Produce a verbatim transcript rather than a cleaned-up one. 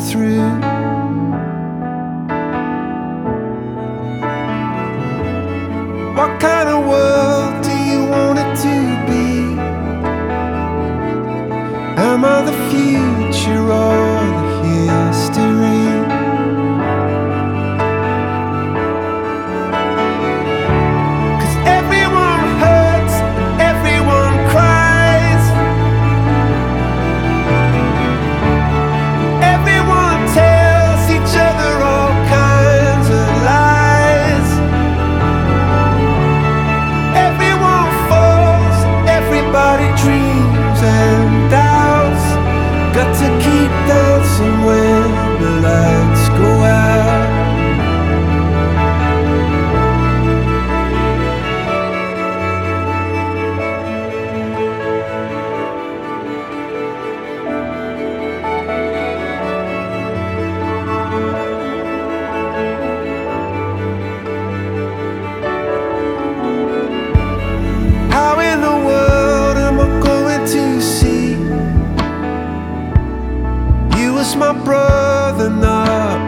through. What kind of world do you want it to be? Am I the future or the history? Cause everyone hurts, everyone cries, everyone tells each other all kinds of lies. Everyone falls, everybody dreams and doubts. Got to keep dancing when the lights go out. How in the world am I going to see you as my brother, not